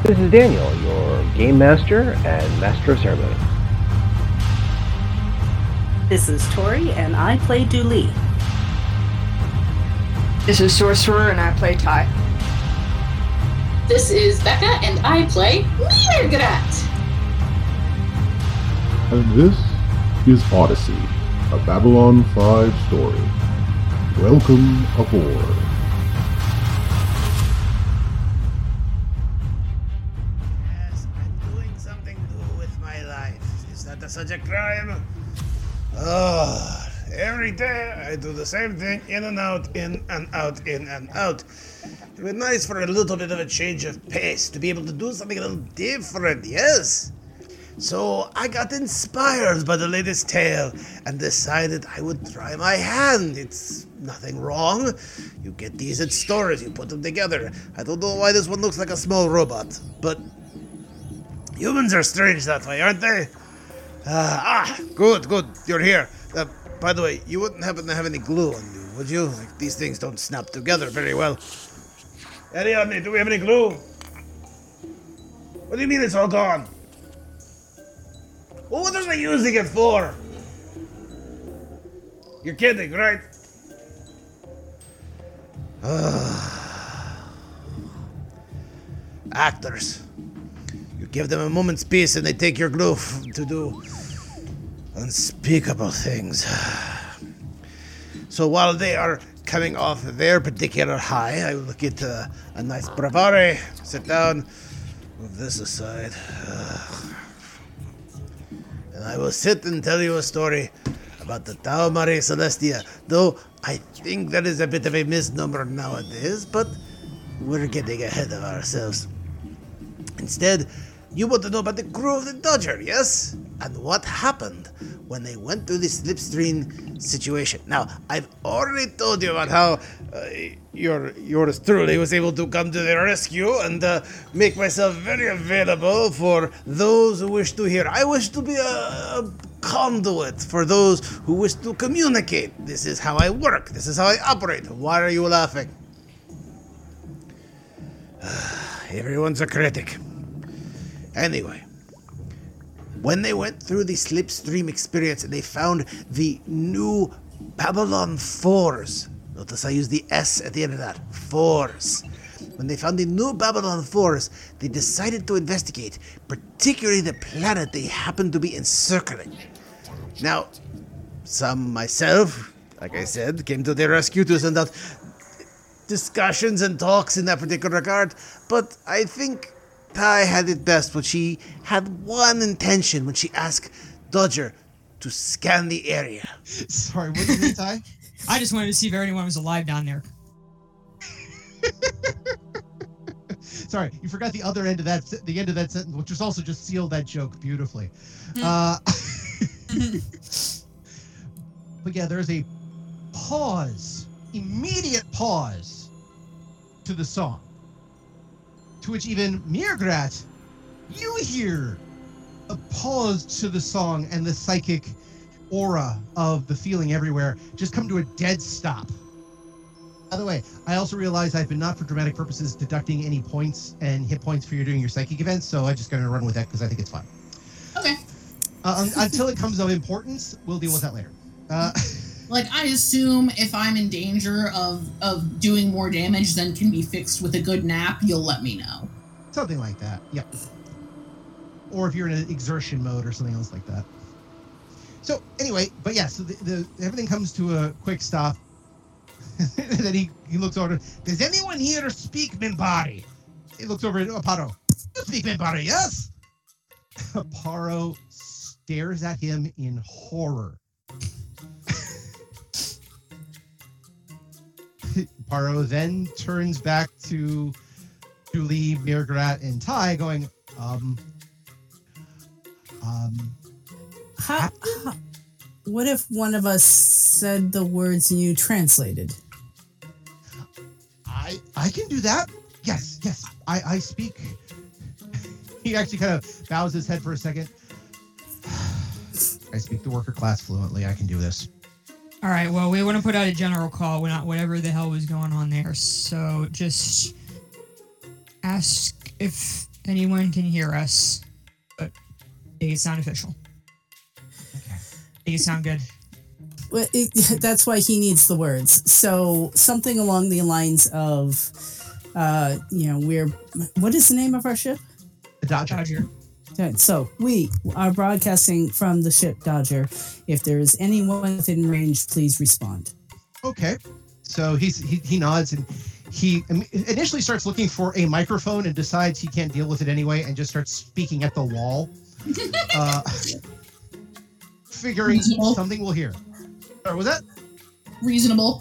This is Daniel, your Game Master and Master of Ceremony. This is Tori, and I play Dooley. This is Sorcerer, and I play Ty. This is Becca, and I play Mirgrat. And this is Odyssey, a Babylon 5 story. Welcome aboard. Yes, I'm doing something new with my life. Is that such a crime? Every day I do the same thing, in and out, in and out, in and out. It would be nice for a little bit of a change of pace, to be able to do something a little different, yes? So I got inspired by the latest tale and decided I would try my hand. It's nothing wrong. You get these at stores, you put them together. I don't know why this one looks like a small robot, but humans are strange that way, aren't they? Good, you're here. By the way, you wouldn't happen to have any glue on you, would you? Like, these things don't snap together very well. Ariadne, do we have any glue? What do you mean it's all gone? Well, what are they using it for? You're kidding, right? Actors. You give them a moment's peace and they take your glue to do unspeakable things. So while they are coming off their particular high, I will get a nice breviary, sit down, move this aside, and I will sit and tell you a story about the Tau Mare Celestia, though I think that is a bit of a misnomer nowadays, but we're getting ahead of ourselves. Instead, you want to know about the crew of the Dodger, yes? And what happened when they went through the slipstream situation. Now, I've already told you about how yours truly was able to come to their rescue and make myself very available for those who wish to hear. I wish to be a conduit for those who wish to communicate. This is how I work. This is how I operate. Why are you laughing? Everyone's a critic. Anyway, when they went through the slipstream experience, they found the new Babylon 4s. Notice I use the S at the end of that. 4s. When they found the new Babylon 4s, they decided to investigate, particularly the planet they happened to be encircling. Now, some myself, like I said, came to their rescue to send out discussions and talks in that particular regard, but I think Ty had it best when she had one intention when she asked Dodger to scan the area. Sorry, what did you mean, Ty? I just wanted to see if anyone was alive down there. Sorry, you forgot the other end of that, the end of that sentence, which was also just sealed that joke beautifully. But yeah, there's a pause, immediate pause to the song. To which even Mirgrat, you hear a pause to the song and the psychic aura of the feeling everywhere just come to a dead stop. By the way, I also realize I've been not for dramatic purposes deducting any points and hit points for you doing your psychic events, so I'm just going to run with that because I think it's fun. Okay. Until it comes of importance, we'll deal with that later. Like, I assume if I'm in danger of doing more damage than can be fixed with a good nap, you'll let me know. Something like that, yep. Or if you're in an exertion mode or something else like that. So, anyway, but yeah, so the everything comes to a quick stop. And then he looks over, does anyone here speak Minbari? He looks over at Aparo. You speak Minbari, yes? Aparo stares at him in horror. Paro then turns back to Julie, Mirgrat, and Ty, going, what if one of us said the words and you translated? I can do that. Yes. I speak. He actually kind of bows his head for a second. I speak the worker class fluently. I can do this. All right, well, we want to put out a general call, whatever the hell was going on there. So just ask if anyone can hear us, but make it sound official. Okay. Make it sound good. Well, that's why he needs the words. So something along the lines of, what is the name of our ship? The Dodger. Okay, so we are broadcasting from the ship Dodger. If there is anyone within range, please respond. Okay. So he nods and he initially starts looking for a microphone and decides he can't deal with it anyway and just starts speaking at the wall. Figuring something will hear. Sorry, was that? Reasonable.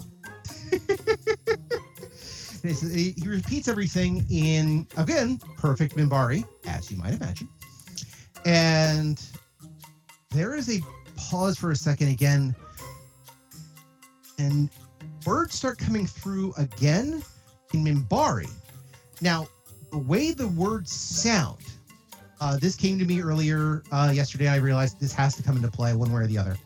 He repeats everything in, again, perfect Minbari, as you might imagine. And there is a pause for a second again. And words start coming through again in Minbari. Now, the way the words sound, this came to me earlier yesterday. I realized this has to come into play one way or the other.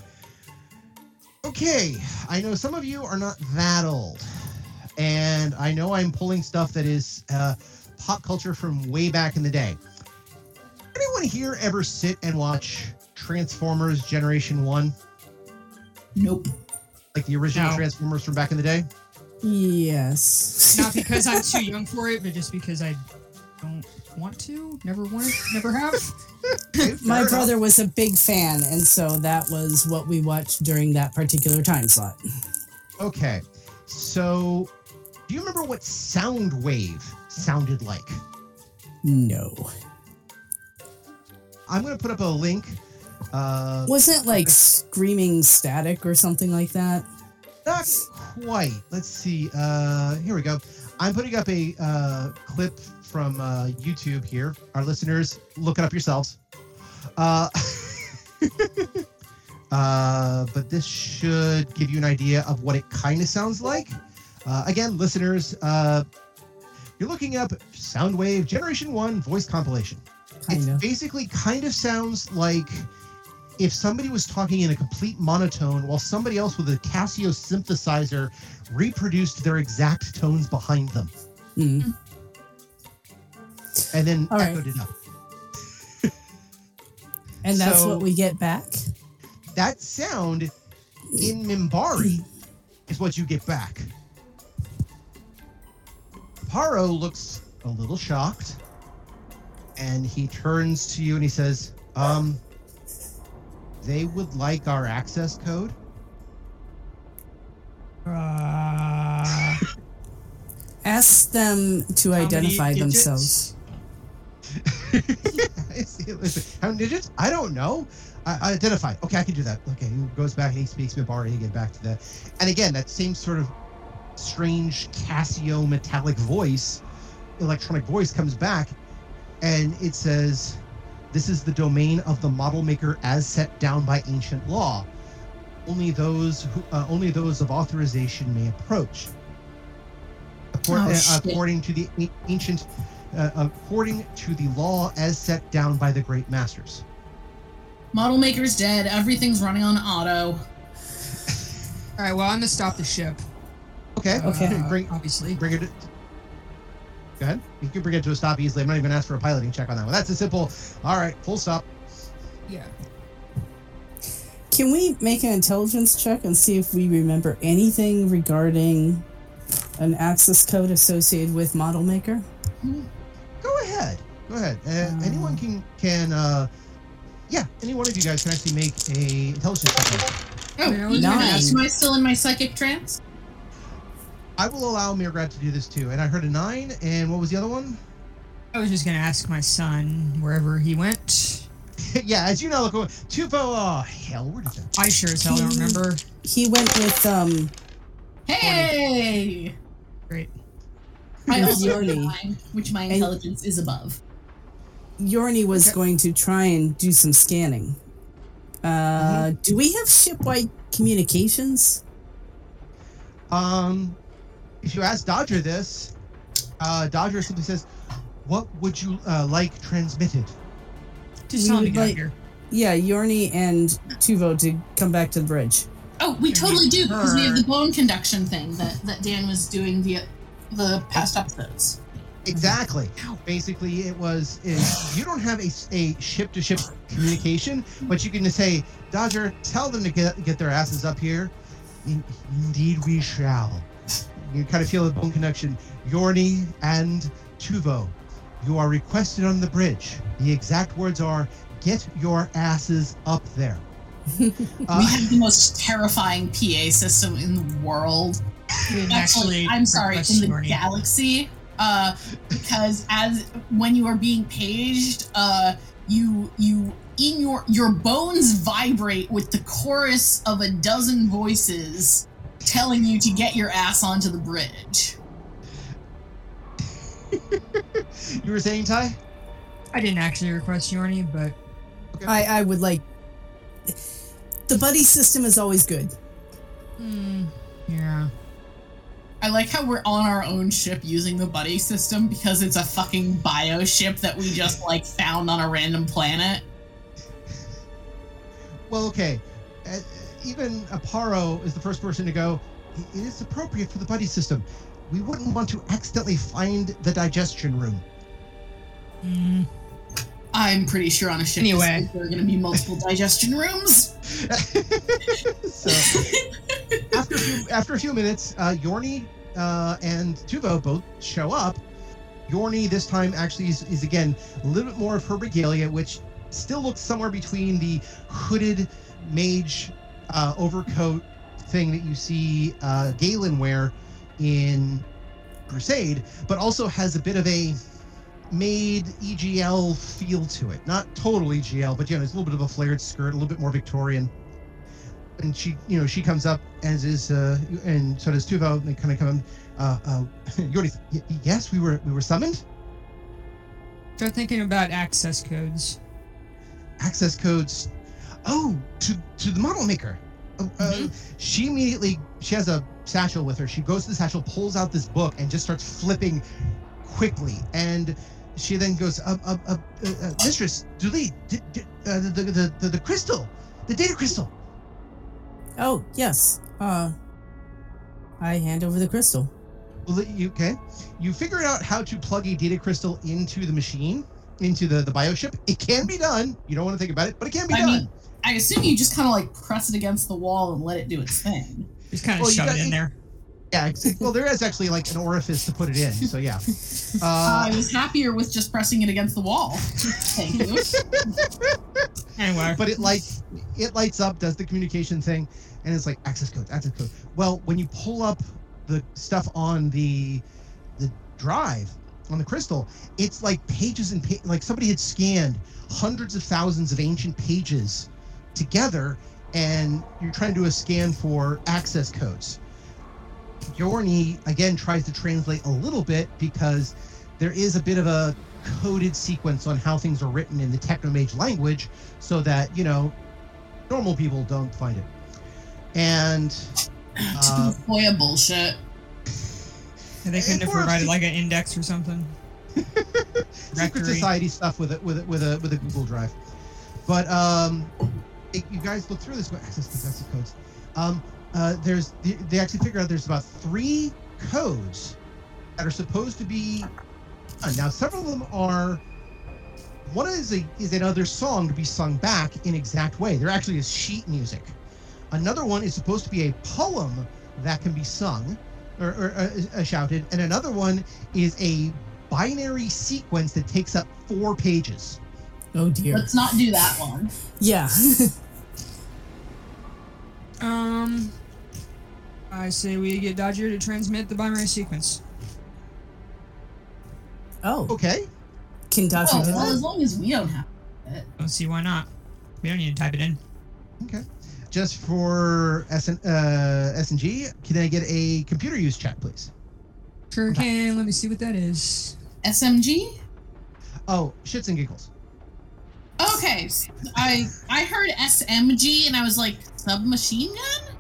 Okay, I know some of you are not that old. And I know I'm pulling stuff that is pop culture from way back in the day. Anyone here ever sit and watch Transformers Generation 1? Nope. Like the original No. Transformers from back in the day? Yes. Not because I'm too young for it, but just because I don't want to, never have. My brother was a big fan, and so that was what we watched during that particular time slot. Okay, so do you remember what Soundwave sounded like? No. I'm going to put up a link. Wasn't it like screaming static or something like that? Not quite. Let's see. Here we go. I'm putting up a clip from YouTube here. Our listeners, look it up yourselves. But this should give you an idea of what it kind of sounds like. Again, listeners, you're looking up Soundwave Generation 1 voice compilation. It basically kind of sounds like if somebody was talking in a complete monotone while somebody else with a Casio synthesizer reproduced their exact tones behind them. Mm. And then All echoed right. it up. And that's So- what we get back? That sound in Minbari is what you get back. Paro looks a little shocked, and he turns to you and he says, they would like our access code. Ask them to How identify many digits? themselves. How many digits? I don't know. I identify. Okay, I can do that. Okay, he goes back and he speaks Minbari to get back to that. And again, that same sort of strange Casio metallic voice, electronic voice comes back, and it says, "This is the domain of the model maker as set down by ancient law. Only those of authorization may approach. According to the ancient, according to the law as set down by the great masters." Model maker's dead. Everything's running on auto. All right, well, I'm gonna stop the ship. Okay. Obviously. Bring it. Go ahead. You can bring it to a stop easily. I'm not even asked for a piloting check on that one. That's a simple. All right, full stop. Yeah. Can we make an intelligence check and see if we remember anything regarding an access code associated with Model Maker? Go ahead. Anyone can. Yeah, any one of you guys can actually make a intelligence check. Oh, Yeah, you nine. ask, am I still in my psychic trance? I will allow Mirgrad to do this too. And I heard a 9. And what was the other one? I was just gonna ask my son wherever he went. Yeah, as you know, look, Tupo. Oh hell, where did that? I sure as hell don't remember. He went with Hey! Great. I With also have Yorni. 9, which my intelligence is above. Yorni was going to try and do some scanning. Do we have shipwide communications? If you ask Dodger this, Dodger simply says, "What would you like transmitted?" Just We tell him to would get out like- of here. Yeah, Yorni and Tuvo to come back to the bridge. Oh, we totally do, because we have the bone conduction thing that Dan was doing the past episodes. Exactly. Basically, you don't have a ship-to-ship communication, but you can just say, Dodger, tell them to get their asses up here. Indeed we shall. You kind of feel a bone connection. Yorni and Tuvo, you are requested on the bridge. The exact words are, get your asses up there. We have the most terrifying PA system in the world. Actually, I'm sorry, in the galaxy. Because when you are being paged, you in your bones vibrate with the chorus of a dozen voices telling you to get your ass onto the bridge. You were saying, Ty? I didn't actually request Yorni, but okay. I would like. The buddy system is always good. Yeah. I like how we're on our own ship using the buddy system because it's a fucking bio ship that we just found on a random planet. Well, okay. Even Aparo is the first person to go, it is appropriate for the buddy system. We wouldn't want to accidentally find the digestion room. I'm pretty sure on a ship there are going to be multiple digestion rooms. So, after a few minutes, Yorni and Tuvo both show up. Yorni this time actually is again a little bit more of her regalia, which still looks somewhere between the hooded mage overcoat thing that you see Galen wear in Crusade, but also has a bit of a made EGL feel to it. Not total EGL, but there's a little bit of a flared skirt, a little bit more Victorian. And she comes up, as is, and so does Tuvo. They kind of come, Yordi, yes, we were summoned. Start thinking about access codes. Access codes. Oh, to the model maker. She has a satchel with her. She goes to the satchel, pulls out this book, and just starts flipping quickly. And she then goes, Mistress Dooley, the crystal, the data crystal. Oh, yes. I hand over the crystal. Well, you figure out how to plug a data crystal into the machine, into the bioship. It can be done. You don't want to think about it, but it can be done. Mean, I assume you just kind of press it against the wall and let it do its thing. Just kind of shove it in there. Yeah, well, there is actually an orifice to put it in, so yeah. I was happier with just pressing it against the wall. Thank you. Anyway. But it lights up, does the communication thing, and it's like access code. Well, when you pull up the stuff on the drive, on the crystal, it's like pages and like somebody had scanned hundreds of thousands of ancient pages together, and you're trying to do a scan for access codes. Yorni again tries to translate a little bit because there is a bit of a coded sequence on how things are written in the Technomage language so that, normal people don't find it. And Typical bullshit. And they couldn't have provided an index or something. Secret Society stuff with a Google Drive. But you guys look through this. Access codes. They actually figure out there's about 3 codes that are supposed to be. Now, several of them are. One is another song to be sung back in exact way. There actually is sheet music. Another one is supposed to be a poem that can be sung or shouted, and another one is a binary sequence that takes up 4 pages. Oh dear. Let's not do that one. Yeah. I say we get Dodger to transmit the binary sequence. Oh. Okay. Can Dodger do that? As long as we don't have it. Let's see why not. We don't need to type it in. Okay. Just for S&G, can I get a computer use check, please? Sure can. Let me see what that is. SMG? Oh, shits and giggles. Okay. I heard SMG and I was like, submachine gun?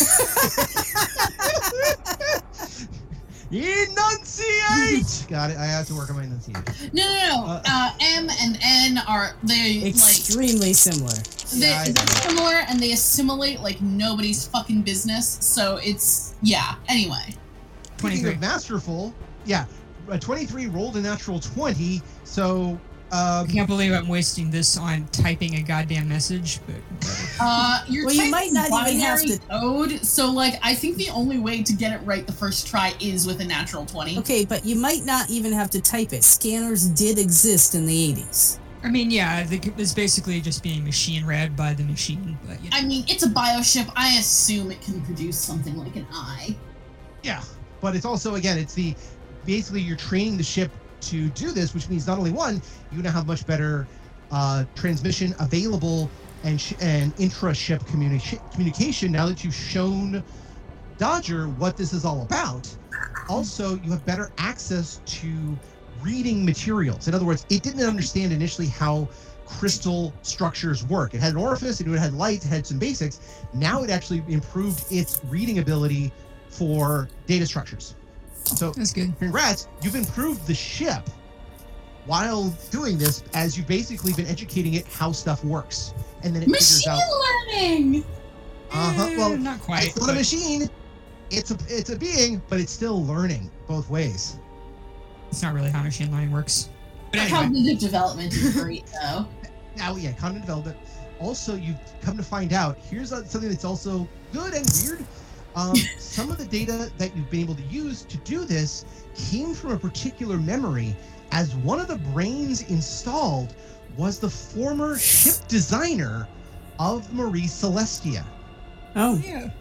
Enunciate! Got it. I have to work on my enunciation. No. M and N are extremely similar. They're similar and they assimilate like nobody's fucking business. So it's anyway. Speaking of masterful, a 23 rolled a natural 20, so... I can't believe I'm wasting this on typing a goddamn message, but... You're Well, typing you might not even have binary to- code, so, like, I think the only way to get it right the first try is with a natural 20. Okay, but you might not even have to type it. Scanners did exist in the 80s. I mean, yeah, it's basically just being machine read by the machine, but, you know. I mean, it's a bioship. I assume it can produce something like an eye. Yeah, but it's also, again, it's the... Basically, you're training the ship to do this, which means not only one, you now have much better transmission available and intra-ship communication now that you've shown Dodger what this is all about. Also, you have better access to reading materials. In other words, it didn't understand initially how crystal structures work. It had an orifice, it had light, it had some basics. Now it actually improved its reading ability for data structures. So That's good. Congrats, you've improved the ship while doing this, as you've basically been educating it how stuff works. And then it figures Machine out. learning! Well, not quite. it's not a machine. It's a being, but it's still learning both ways. It's not really how machine learning works. But anyway. Cognitive development is great, though. Now, yeah, cognitive development. Also, you've come to find out, here's something that's also good and weird. Some of the data that you've been able to use to do this came from a particular memory, as one of the brains installed was the former ship designer of Marie Celestia. Oh. Yeah.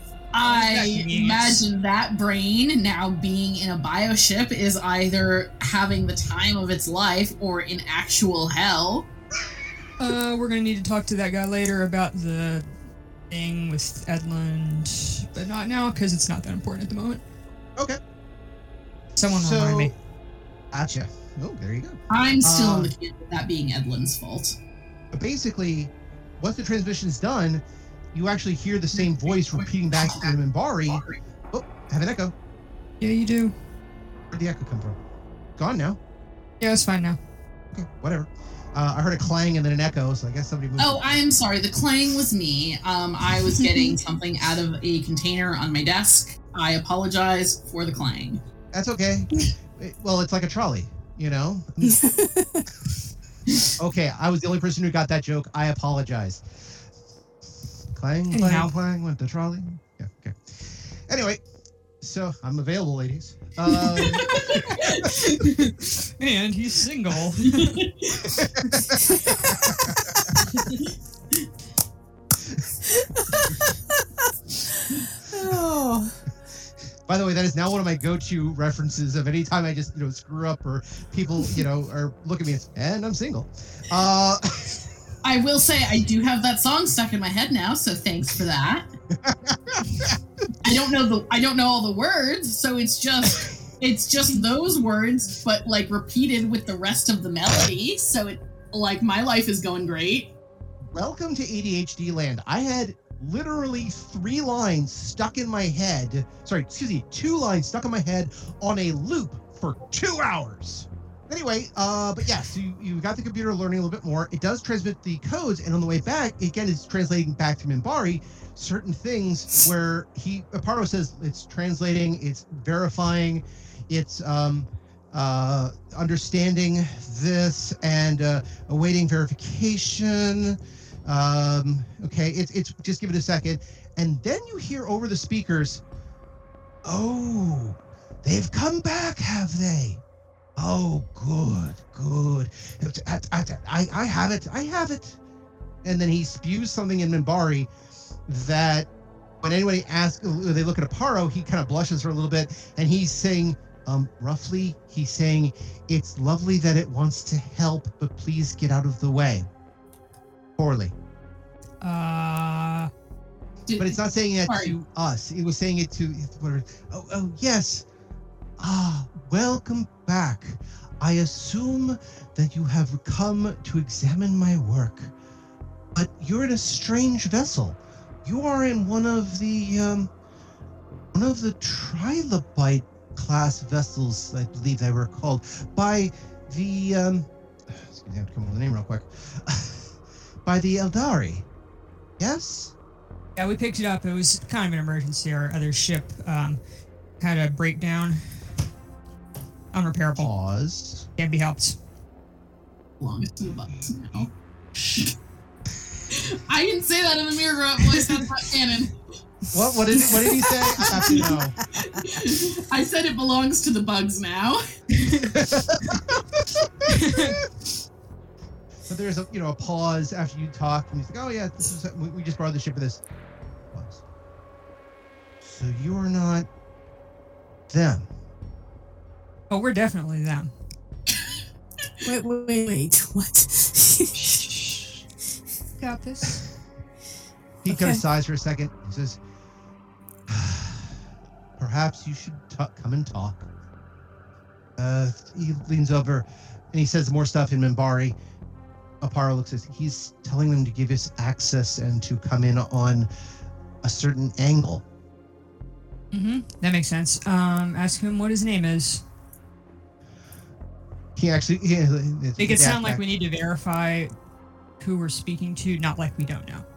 I imagine that brain now being in a bioship is either having the time of its life or in actual hell. We're gonna need to talk to that guy later about the thing with Edlund, but not now because it's not that important at the moment. Okay. Someone remind me. Gotcha. Oh, there you go. I'm still in the camp of that being Edlund's fault. But basically, once the transmission's done, you actually hear the same voice repeating back to Minbari. Oh, have an echo. Yeah, you do. Where'd the echo come from? Gone now. Yeah, it's fine now. Okay, whatever. I heard a clang and then an echo, so I guess somebody moved. Oh, I'm sorry. The clang was me. I was getting something out of a container on my desk. I apologize for the clang. That's okay. Well, it's like a trolley, you know? Okay, I was the only person who got that joke. I apologize. Clang, clang, clang, went the trolley. Yeah, okay. Anyway, so I'm available, ladies. And he's single. Oh. By the way, that is now one of my go-to references of any time I just, screw up or people, are look at me and I'm single. I will say I do have that song stuck in my head now, so thanks for that. I don't know all the words, so it's just those words, but like repeated with the rest of the melody. So it my life is going great. Welcome to ADHD land. I had literally 3 lines stuck in my head. 2 lines stuck in my head on a loop for 2 hours. Anyway, but yeah, so you got the computer learning a little bit more. It does transmit the codes, and on the way back, again, it's translating back to Minbari certain things where Aparo says it's translating, it's verifying, it's understanding this and awaiting verification. Okay, it's just give it a second, and then you hear over the speakers, "Oh, they've come back, have they? Oh, good. I have it." And then he spews something in Minbari that when anybody asks, they look at Aparo, he kind of blushes for a little bit, and he's saying, roughly, he's saying, "It's lovely that it wants to help, but please get out of the way." Poorly. But it's not saying it to us. It was saying it to whatever. Oh, yes. Welcome back. I assume that you have come to examine my work, but you're in a strange vessel. You are in one of the trilobite class vessels, I believe they were called, by the excuse me, I have to come up with the name real quick. By the Eldari. Yes? Yeah, we picked it up. It was kind of an emergency. Our other ship had a breakdown. Unrepairable. Pause. Can't be helped. Belongs to the bugs now. I didn't say that in the mirror voice. That's not canon. What did he say? I have to know. I said it belongs to the bugs now. But there's a pause after you talk, and he's like, "Oh yeah, this is we just borrowed the ship for this." Pause. So you're not them. Oh, we're definitely them. Wait. What? Got this. He kind of sighs for a second. He says, "Perhaps you should come and talk." He leans over, and he says more stuff in Minbari. Aparo looks at. He's telling them to give us access and to come in on a certain angle. That makes sense. Ask him what his name is. He actually. Make it sound like we need to verify who we're speaking to, not like we don't know.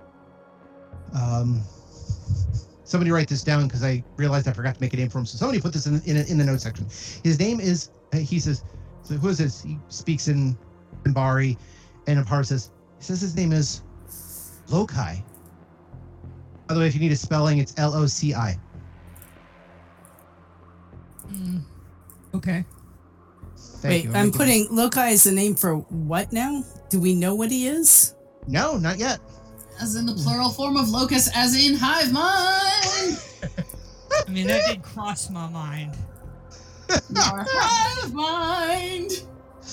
Somebody write this down because I realized I forgot to make a name for him. So somebody put this in the notes section. His name is. He says. So who is this? He speaks in Minbari, and Aparo says. He says his name is Lokai. By the way, if you need a spelling, it's Loci. Okay. Wait, I'm putting Lokai as the name for what now? Do we know what he is? No, not yet. As in the plural form of locus, as in hive mind. I mean, that did cross my mind. Our hive mind.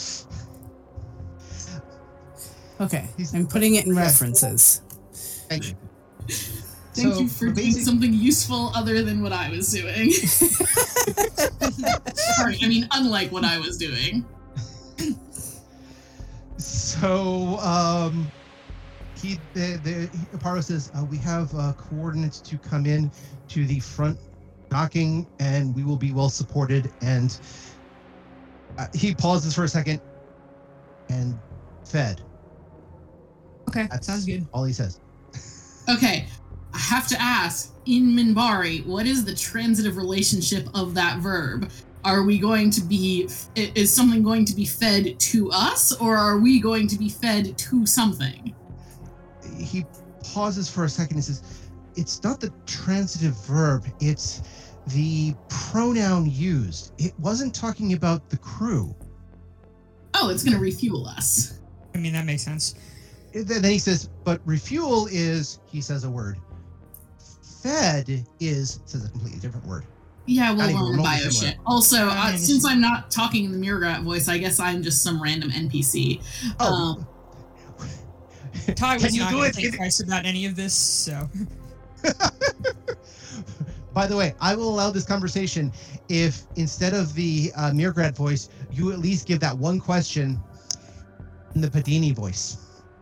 Okay, I'm putting it in references. Thank you. Thank you for doing something useful other than what I was doing. Sorry, I mean, unlike what I was doing. So, Aparo says, we have coordinates to come in to the front docking, and we will be well supported. And he pauses for a second and fed. Okay, That's sounds good. all he says. Okay, I have to ask, in Minbari, what is the transitive relationship of that verb? Are we going to be, is something going to be fed to us, or are we going to be fed to something? He pauses for a second and says, it's not the transitive verb, it's the pronoun used. It wasn't talking about the crew. Oh, it's going to refuel us. I mean, that makes sense. Then he says, but refuel is, he says a word. Fed says a completely different word. Yeah, we'll learn the bio similar. shit. Also, since I'm not talking in the Mirgrat voice, I guess I'm just some random NPC. Ty was not going to think twice about any of this, so... By the way, I will allow this conversation if instead of the Mirgrat voice, you at least give that one question in the Padini voice.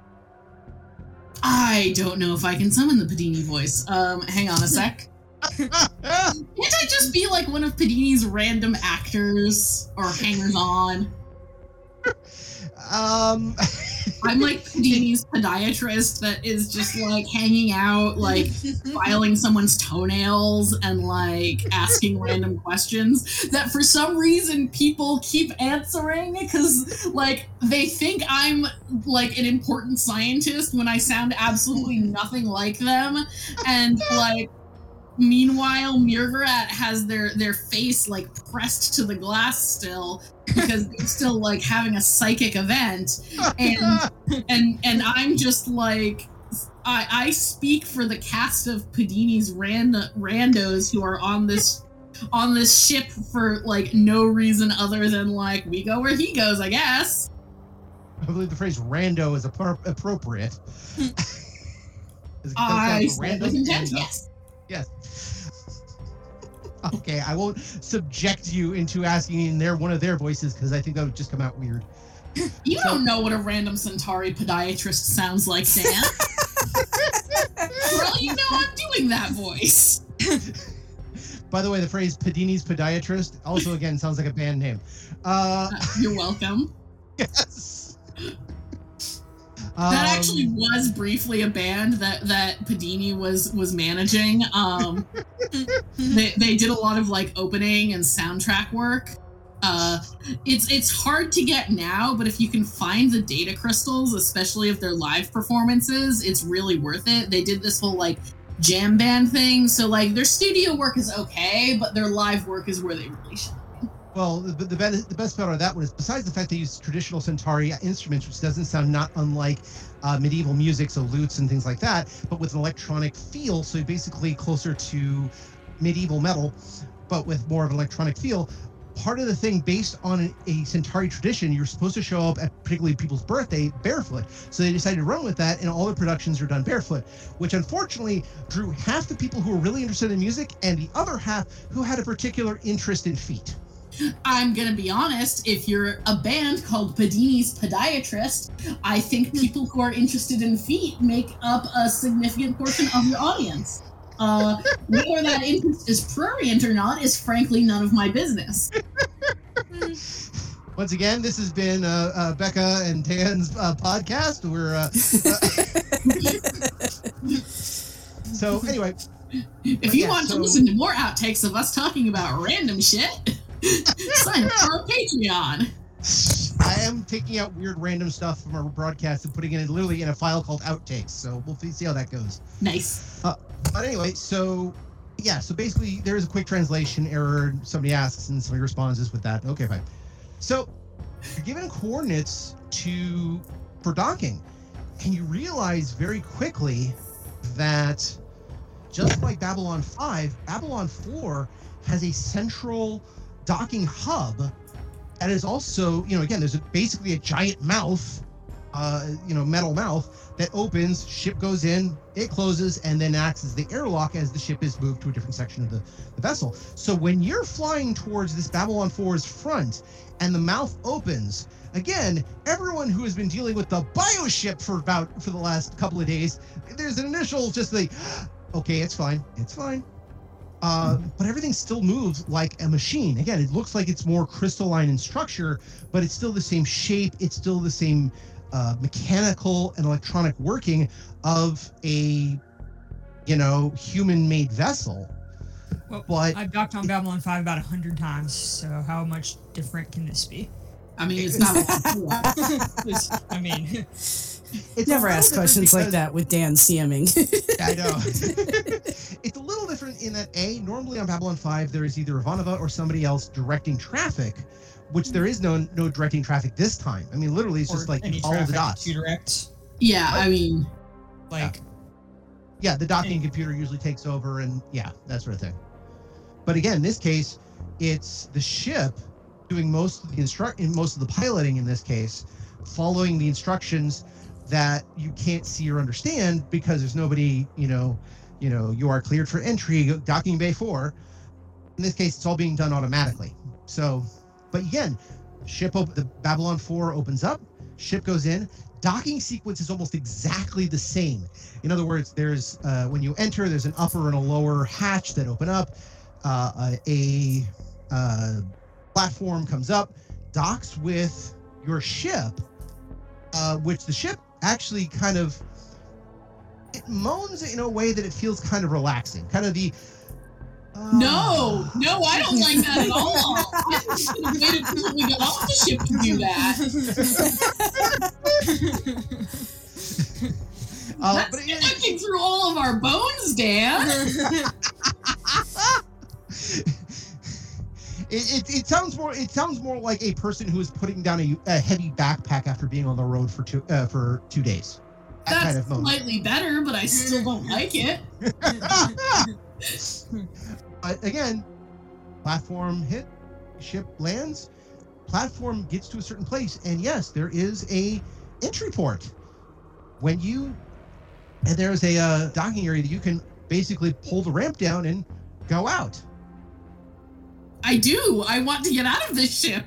I don't know if I can summon the Padini voice. Hang on a sec. Can't I just be like one of Padini's random actors or hangers-on? I'm like Padini's podiatrist that is just like hanging out, like filing someone's toenails and like asking random questions that for some reason people keep answering because like they think I'm like an important scientist when I sound absolutely nothing like them, and like meanwhile Mirgrat has their face like pressed to the glass still because they're still like having a psychic event, and I'm just like I speak for the cast of Padini's randos who are on this ship for like no reason other than like we go where he goes, I guess. I believe the phrase rando is appropriate. I said with intent, yes. Yes. Okay, I won't subject you into asking in one of their voices because I think that would just come out weird. You don't know what a random Centauri podiatrist sounds like, Dan. Well, you know I'm doing that voice. By the way, the phrase Padini's podiatrist also again sounds like a band name. You're welcome. Yes. That actually was briefly a band that Padini was managing. They did a lot of like opening and soundtrack work. It's hard to get now, but if you can find the data crystals, especially if they're live performances, it's really worth it. They did this whole like jam band thing, so like their studio work is okay, but their live work is where they really shine. Well, the best part of that one is, besides the fact they use traditional Centauri instruments, which doesn't sound not unlike medieval music, so lutes and things like that, but with an electronic feel, so basically closer to medieval metal, but with more of an electronic feel. Part of the thing, based on a Centauri tradition, you're supposed to show up at particularly people's birthday barefoot. So they decided to run with that, and all the productions are done barefoot, which unfortunately drew half the people who were really interested in music and the other half who had a particular interest in feet. I'm gonna be honest, if you're a band called Padini's Podiatrist, I think people who are interested in feet make up a significant portion of your audience. Whether that interest is prurient or not is frankly none of my business. Once again, this has been Becca and Dan's podcast. We're so anyway. If you want to listen to more outtakes of us talking about random shit, sign up for our Patreon. I am taking out weird random stuff from our broadcast and putting it literally in a file called outtakes. So we'll see how that goes. Nice. But anyway, so basically there's a quick translation error. Somebody asks and somebody responds with that. Okay, fine. So you're given coordinates for docking, and you realize very quickly that just like Babylon 5, Babylon 4 has a central docking hub that is also, again, there's basically a giant mouth, metal mouth that opens, ship goes in, it closes, and then acts as the airlock as the ship is moved to a different section of the vessel. So when you're flying towards this Babylon 4's front and the mouth opens, again, everyone who has been dealing with the bioship for the last couple of days, there's an initial just like, okay, it's fine. But everything still moves like a machine. Again, it looks like it's more crystalline in structure, but it's still the same shape. It's still the same mechanical and electronic working of a, human-made vessel. Well, but I've docked on Babylon 5 about 100 times, so how much different can this be? I mean, it's not It's never ask questions like that with Dan CMing. I know. It's a little different in that, normally on Babylon 5, there is either Ivanova or somebody else directing traffic, which there is no directing traffic this time. I mean, literally, it's just like you follow the dots. To direct. Yeah, I mean... Yeah, the docking computer usually takes over and, that sort of thing. But again, in this case, it's the ship doing most of the piloting in this case, following the instructions that you can't see or understand because there's nobody, you are cleared for entry, docking bay 4. In this case, it's all being done automatically. So, but again, the Babylon 4 opens up, ship goes in, docking sequence is almost exactly the same. In other words, there's, when you enter, there's an upper and a lower hatch that open up, a platform comes up, docks with your ship, which the ship actually kind of, it moans in a way that it feels kind of relaxing. Kind of the... No, I don't like that at all. I should have waited until we got off the ship to do that. That's connecting through all of our bones, Dan. It sounds more like a person who is putting down a heavy backpack after being on the road for 2 days. That's kind of moment. Slightly better, but I still don't like it. But again, platform hit, ship lands, platform gets to a certain place, and yes, there is a entry port. And there's a docking area that you can basically pull the ramp down and go out. I do. I want to get out of this ship.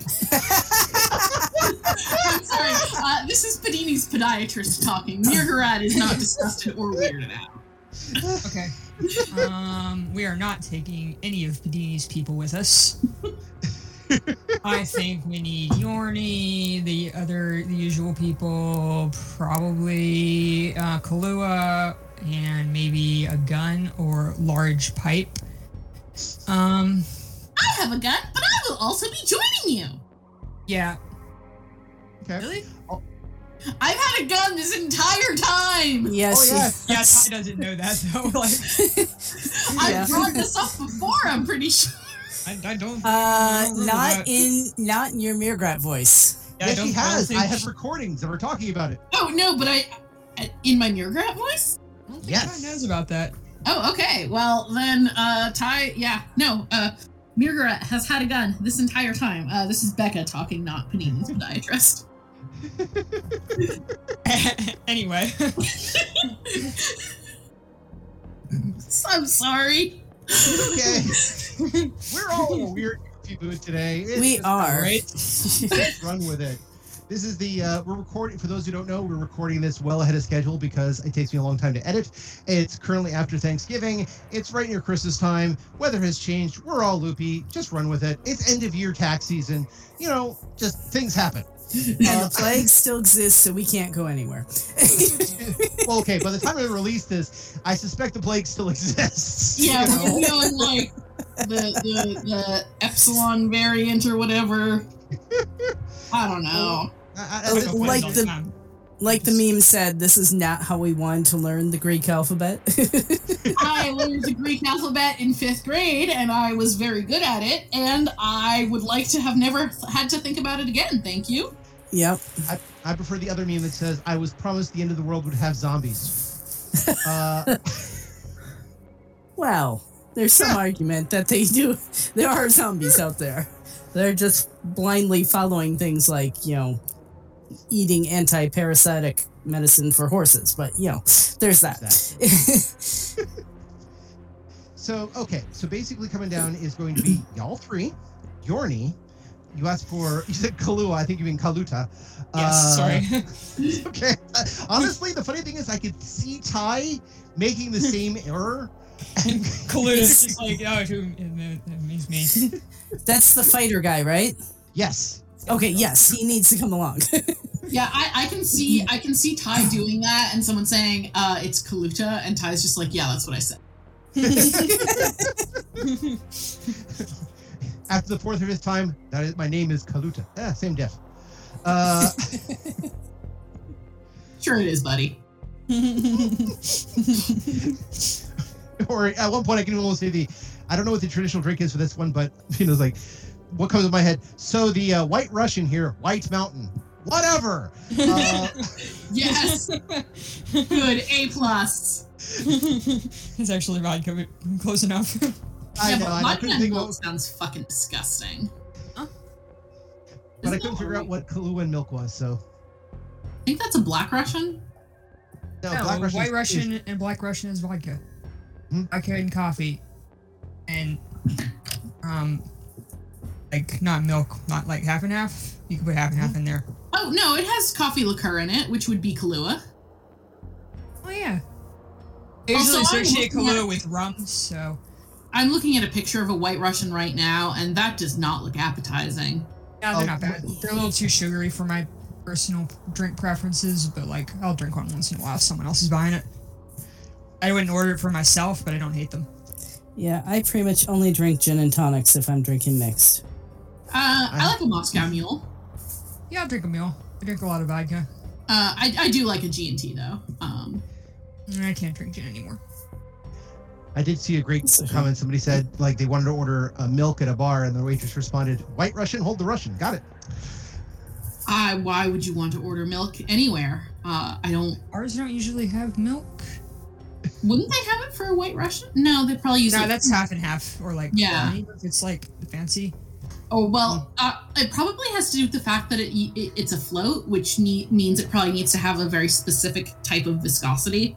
I'm sorry. This is Padini's Podiatrist talking. Mirgarat is not disgusted or weirded out. Okay. We are not taking any of Padini's people with us. I think we need Yorni, the usual people, probably Kahlua, and maybe a gun or large pipe. I have a gun, but I will also be joining you. Yeah. Okay. Really? Oh, I've had a gun this entire time. Yes. Yeah, Ty doesn't know that though. Like, I've brought this up before, I'm pretty sure. I don't. Not in your Mirgrat voice. Yeah, yes, she has. I have she- recordings of her talking about it. Oh, no, but in my Mirgrat voice? I don't think Yes. Ty knows about that. Oh, okay. Well, then, Ty, Mirgrat has had a gun this entire time. This is Becca talking, not Panini's podiatrist. Anyway. I'm sorry. Okay. We're all in a weird mood today. We are. Right? Let's run with it. This is we're recording, for those who don't know, we're recording this well ahead of schedule because it takes me a long time to edit. It's currently after Thanksgiving. It's right near Christmas time. Weather has changed. We're all loopy. Just run with it. It's end of year tax season. Just things happen. And the plague still exists, so we can't go anywhere. Well, okay, by the time I release this, I suspect the plague still exists. Yeah, we're going like the Epsilon variant or whatever. I don't know. Like the meme said, this is not how we wanted to learn the Greek alphabet. I learned the Greek alphabet in 5th grade, and I was very good at it, and I would like to have never had to think about it again. Thank you. Yep. I prefer the other meme that says, I was promised the end of the world would have zombies. Well, there's some argument that they do. There are zombies out there. They're just blindly following things like, eating anti-parasitic medicine for horses. But, there's that. So basically coming down is going to be y'all three, Yorni. You said Kalua. I think you mean Kaluta. Yes, sorry. Okay. Honestly, the funny thing is I could see Ty making the same error. And Kaluta's just like, oh, it means me. That's the fighter guy, right? Yes. Okay, yes, he needs to come along. Yeah, I can see Ty doing that and someone saying it's Kaluta, and Ty's just like, yeah, that's what I said. After the 4th or 5th time, my name is Kaluta. Same diff. Sure it is, buddy. Or at one point I can almost say I don't know what the traditional drink is for this one, but it's like, what comes to my head? So the White Russian here, White Mountain, whatever. Yes. Good. A+. It's actually vodka close enough. I know. I couldn't think milk sounds fucking disgusting. Huh? But I couldn't figure out what Kahlua and milk was, so. I think that's a Black Russian. No, No, White Russian and Black Russian is vodka. Vodka and coffee. And, like, not milk, not like half and half. You can put half and half in there. Oh, no, it has coffee liqueur in it, which would be Kahlua. Oh, yeah. I usually Also, associate Kahlua with rum, so. I'm looking at a picture of a White Russian right now, and that does not look appetizing. Yeah, they're not bad. They're a little too sugary for my personal drink preferences, but, like, I'll drink one once in a while if someone else is buying it. I wouldn't order it for myself, but I don't hate them. Yeah, I pretty much only drink gin and tonics if I'm drinking mixed. I like a Moscow Mule. Yeah, I'll drink a mule. I drink a lot of vodka. I do like a G&T, though. I can't drink gin anymore. I did see a great comment. Somebody said, like, they wanted to order milk at a bar, and the waitress responded, White Russian, hold the Russian. Got it. Why would you want to order milk anywhere? I don't... Ours don't usually have milk. Wouldn't they have it for a White Russian? No, they'd probably use it. No, that's half and half, or like, yeah. If it's like fancy. Oh, well, it probably has to do with the fact that it's a float, which means it probably needs to have a very specific type of viscosity.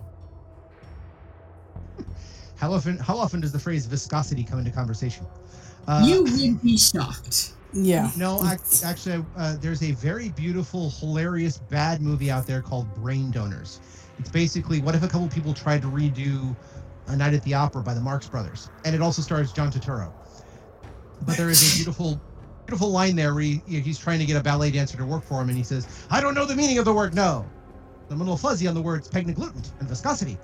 How often does the phrase viscosity come into conversation? You would be shocked. Yeah. No, actually, there's a very beautiful, hilarious, bad movie out there called Brain Donors. It's basically, what if a couple people tried to redo A Night at the Opera by the Marx Brothers? And it also stars John Turturro. But there is a beautiful line there where he's trying to get a ballet dancer to work for him, and he says, I don't know the meaning of the word no. I'm a little fuzzy on the words pegna-gluten and viscosity.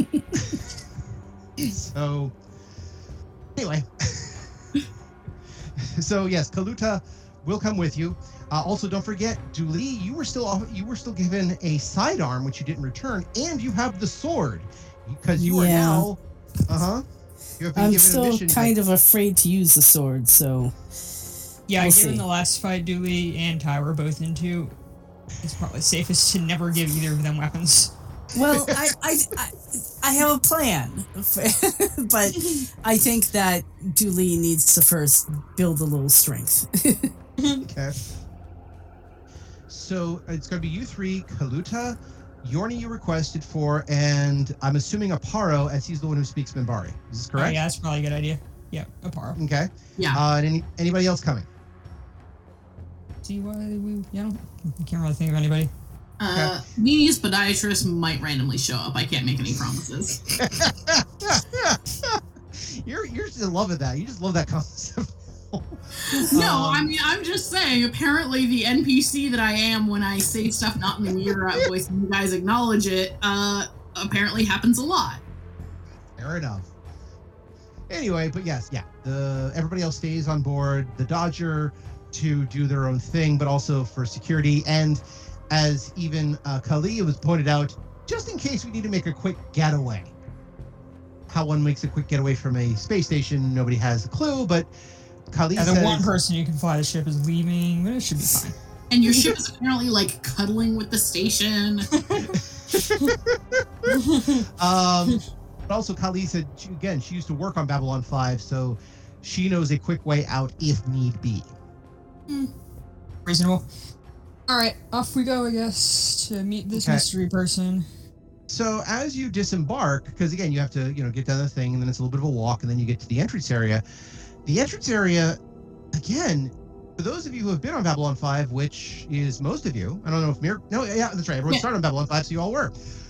So, anyway. So yes, Kaluta will come with you. Also, don't forget, Dooley, you were still given a sidearm, which you didn't return, and you have the sword because you are now. You have been I'm given still a mission kind of afraid to use the sword, so. Yeah, we'll given see. the last fight Dooley and Ty were both into, it's probably safest to never give either of them weapons. Well, I have a plan, but I think that Dooley needs to first build a little strength. Okay. So it's going to be you three, Kaluta, Yorni you requested for, and I'm assuming Aparo, as he's the one who speaks Minbari. Is this correct? Oh, yeah, that's probably a good idea. Yeah, Aparo. Okay. Yeah. And anybody else coming? See why I can't really think of anybody. Nini's podiatrist might randomly show up. I can't make any promises. You're just in love with that. You just love that concept. No, I mean, I'm just saying, apparently the NPC that I am when I say stuff not in the Weird Rat voice and you guys acknowledge it, apparently happens a lot. Fair enough. Anyway, but yes, everybody else stays on board the Dodger to do their own thing, but also for security. And as even Kali was pointed out, just in case we need to make a quick getaway. How one makes a quick getaway from a space station, nobody has a clue, but Kali the says, one person who can fly the ship is leaving, but it should be fine. And your ship is apparently, like, cuddling with the station. But also Kali said, she used to work on Babylon 5, so she knows a quick way out if need be. Reasonable. All right, off we go, I guess, to meet this mystery person. So as you disembark, because again, you have to, get down the thing, and then it's a little bit of a walk, and then you get to the entrance area. The entrance area, again, for those of you who have been on Babylon 5, which is most of you, I don't know if that's right. Everyone started on Babylon 5, so you all were.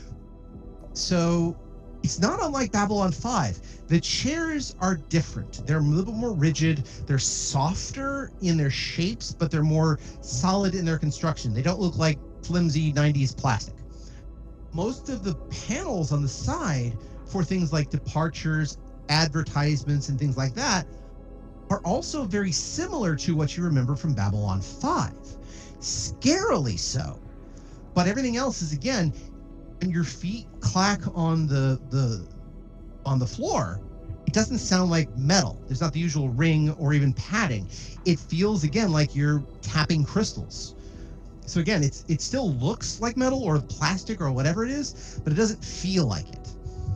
So it's not unlike Babylon 5. The chairs are different. They're a little bit more rigid. They're softer in their shapes, but they're more solid in their construction. They don't look like flimsy 90s plastic. Most of the panels on the side for things like departures, advertisements, and things like that are also very similar to what you remember from Babylon 5. Scarily so. But everything else is, again, when your feet clack on the floor, it doesn't sound like metal. There's not the usual ring or even padding. It feels, again, like you're tapping crystals. So again, it still looks like metal or plastic or whatever it is, but it doesn't feel like it.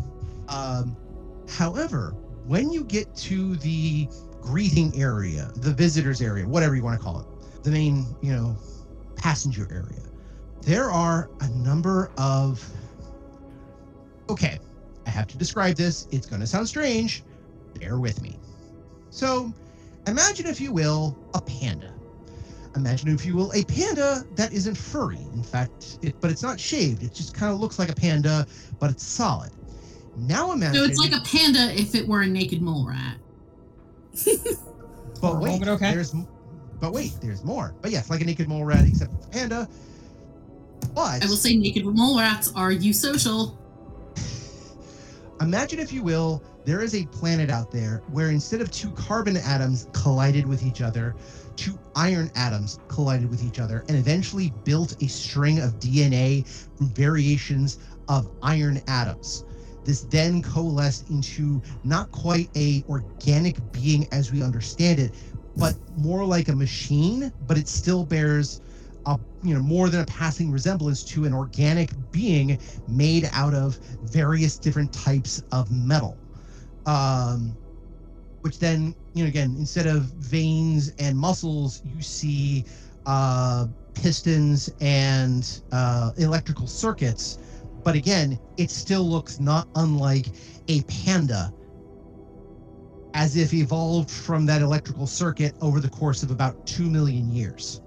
However, when you get to the greeting area, the visitors area, whatever you want to call it, the main, passenger area, there are a number of... Okay, I have to describe this. It's going to sound strange. Bear with me. So, imagine, if you will, a panda. Imagine, if you will, a panda that isn't furry. In fact, but it's not shaved. It just kind of looks like a panda, but it's solid. Now imagine... So it's like a panda if it were a naked mole rat. But wait, there's more. But yes, like a naked mole rat, except it's a panda. But... I will say naked mole rats are eusocial. Imagine, if you will, there is a planet out there where instead of two carbon atoms collided with each other, two iron atoms collided with each other and eventually built a string of DNA from variations of iron atoms. This then coalesced into not quite a organic being as we understand it, but more like a machine, but it still bears more than a passing resemblance to an organic being made out of various different types of metal. Which then, again, instead of veins and muscles, you see pistons and electrical circuits. But again, it still looks not unlike a panda, as if evolved from that electrical circuit over the course of about 2 million years.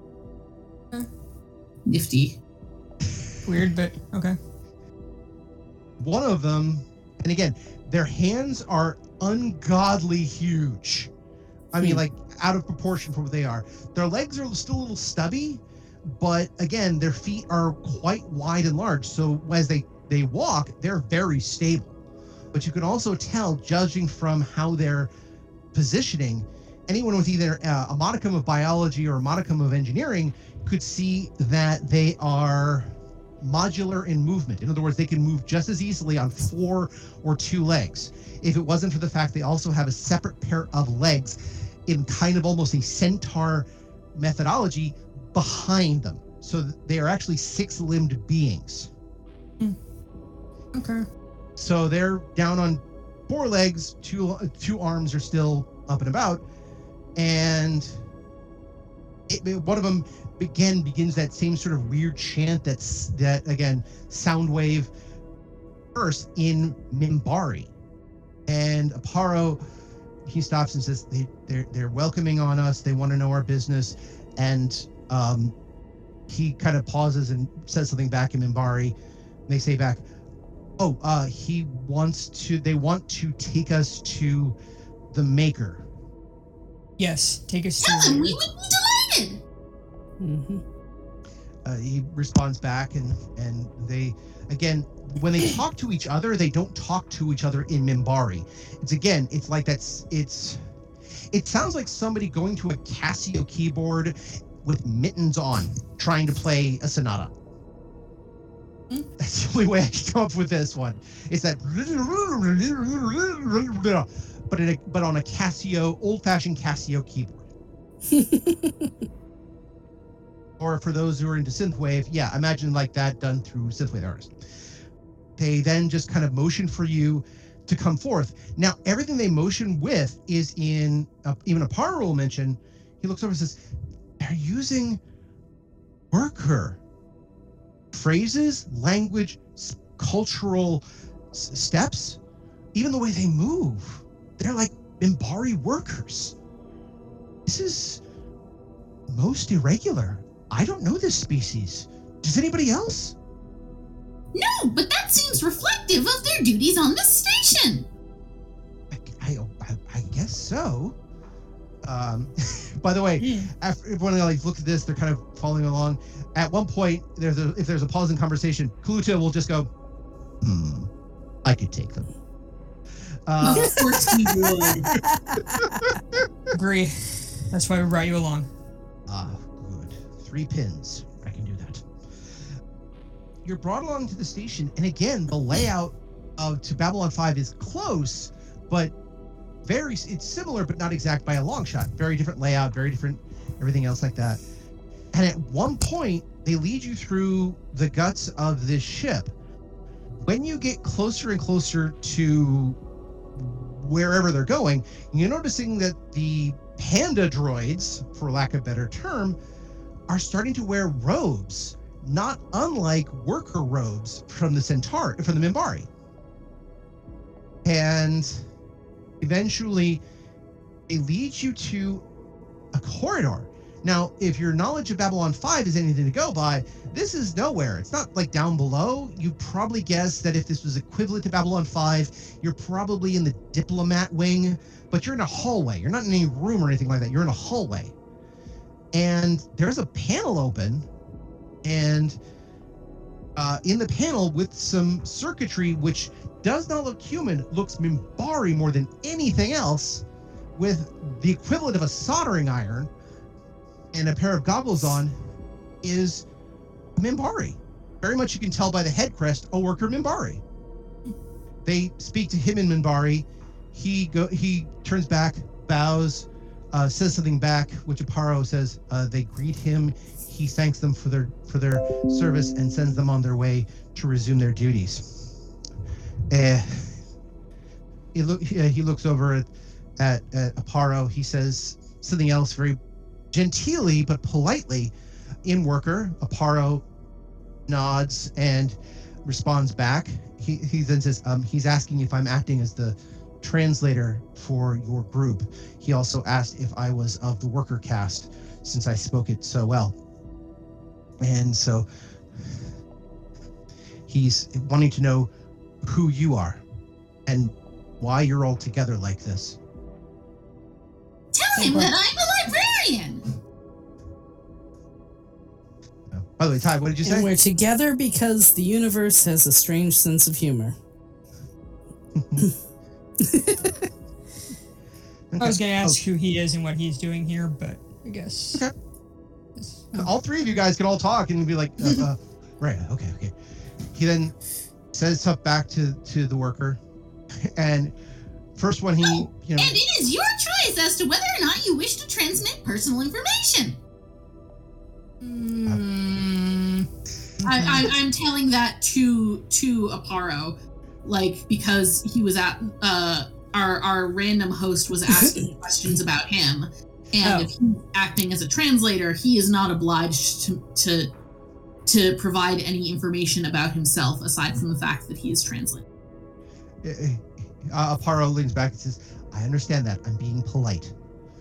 Nifty. Weird, but okay. One of them, and again, their hands are ungodly huge. I mean, like, out of proportion for what they are. Their legs are still a little stubby, but again, their feet are quite wide and large. So as they walk, they're very stable. But you can also tell, judging from how they're positioning, anyone with either a modicum of biology or a modicum of engineering could see that they are modular in movement. In other words, they can move just as easily on 4 or 2 legs. If it wasn't for the fact they also have a separate pair of legs in kind of almost a centaur methodology behind them. So they are actually 6-limbed beings. Okay. So they're down on 4 legs, two arms are still up and about, and one of them begins that same sort of weird chant that again, sound wave first in Minbari. And Aparo, he stops and says they're welcoming on us, they want to know our business, and he kind of pauses and says something back in Minbari. They say back, they want to take us to the Maker. Yes, take us Tell to them we would be delighted. Mm-hmm. He responds back, and they, again, when they talk to each other, they don't talk to each other in Minbari. It's like it sounds like somebody going to a Casio keyboard with mittens on, trying to play a sonata. That's the only way I can come up with this one. It's that, but on a Casio, old-fashioned Casio keyboard. Or for those who are into synthwave, yeah, imagine like that done through synthwave artists. They then just kind of motion for you to come forth. Now, everything they motion with is in, even Aparo will mention, he looks over and says, they're using worker phrases, language, cultural steps, even the way they move. They're like Minbari workers. This is most irregular. I don't know this species. Does anybody else? No, but that seems reflective of their duties on this station. I guess so. By the way, after everyone looks at this, they're kind of following along. At one point, if there's a pause in conversation, Kaluta will just go, I could take them. Of course he would. Agree. That's why we brought you along. Good. 3 pins. I can do that. You're brought along to the station, and again, the layout to Babylon 5 is close, but it's similar, but not exact by a long shot. Very different layout, very different everything else like that. And at one point, they lead you through the guts of this ship. When you get closer and closer to wherever they're going, you're noticing that the panda droids, for lack of a better term, are starting to wear robes, not unlike worker robes from the Minbari. And eventually, they lead you to a corridor. Now, if your knowledge of Babylon 5 is anything to go by, this is nowhere. It's not like down below. You probably guess that if this was equivalent to Babylon 5, you're probably in the diplomat wing, but you're in a hallway. You're not in any room or anything like that. You're in a hallway. And there's a panel open, and in the panel with some circuitry, which does not look human, looks Minbari more than anything else, with the equivalent of a soldering iron and a pair of goggles on, is Minbari. Very much you can tell by the head crest, a worker Minbari. They speak to him in Minbari. He turns back, bows, says something back, which Aparo says. They greet him. He thanks them for their service and sends them on their way to resume their duties. He looks over at Aparo. He says something else very genteelly but politely in worker. Aparo nods and responds back. He then says, he's asking if I'm acting as the translator for your group. He also asked if I was of the worker caste, since I spoke it so well. And so he's wanting to know who you are and why you're all together like this. Tell him that I'm a librarian. By the way, Ty, what did you say? And we're together because the universe has a strange sense of humor. I was going to ask who he is and what he's doing here, but I guess. Okay. All three of you guys can all talk and be like, right, okay. He then says stuff back to the worker, and first one and it is your choice as to whether or not you wish to transmit personal information. I'm telling that to Aparo, like, because he was at our random host was asking questions about him, and if he's acting as a translator, he is not obliged to provide any information about himself aside from the fact that he is translating. Aparo leans back and says, I understand that. I'm being polite.